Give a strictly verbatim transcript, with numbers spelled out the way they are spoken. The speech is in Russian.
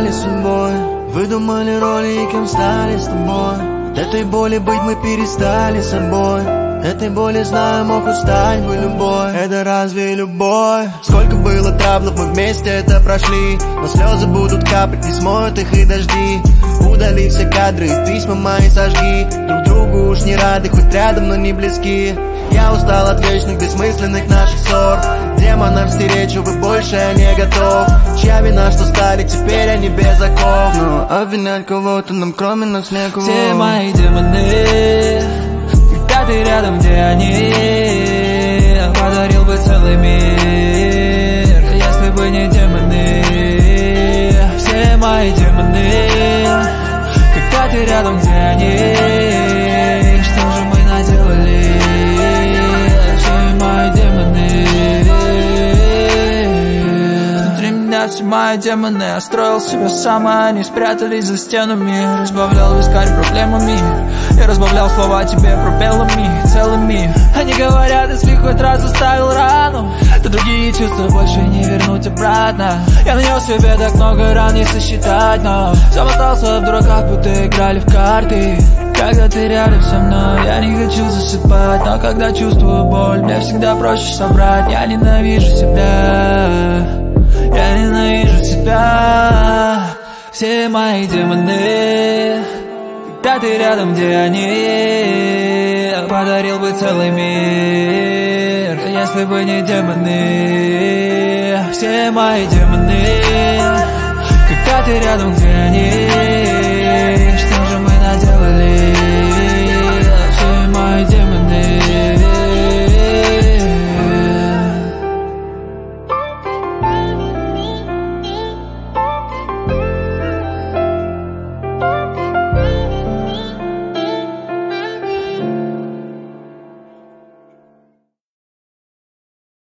стали судьбой. Выдумали роли и кем стали с тобой. От этой боли быть мы перестали собой. От этой боли знаю, мог устать бы любой. Это разве любовь? Сколько было траблов, мы вместе это прошли. Но слезы будут капать, не смоют их и дожди. Удали все кадры и письма мои сожги. Друг другу уж не рады, хоть рядом, но не близки. Я устал от вечных бессмысленных наших ссор. Демонов стеречь, увы, больше я не готов. Чья вина, что стали теперь они без оков? Но обвинять кого-то нам кроме нас некого. Все мои демоны, когда ты рядом, где они? Подарил бы целый мир, если бы не демоны. Все мои демоны, когда ты рядом, где они? Что же мы наделали? Все мои демоны. Внутри меня все мои демоны. Я строил себя сам, а они спрятались за стенами. Разбавлял вискарь проблемами. Я разбавлял слова тебе пробелами целыми. Они говорят, если хоть раз оставил рану, то другие чувства больше не вернуть обратно. Я нанес себе так много ран, не сосчитать, но сам остался в дураках, будто играли в карты. Когда ты рядом со мной, я не хочу засыпать. Но когда чувствую боль, мне всегда проще соврать. Я ненавижу себя, я ненавижу себя. Все мои демоны, когда ты рядом, где они? Подарил бы целый мир, если бы не демоны. Все мои демоны, когда ты рядом, где они?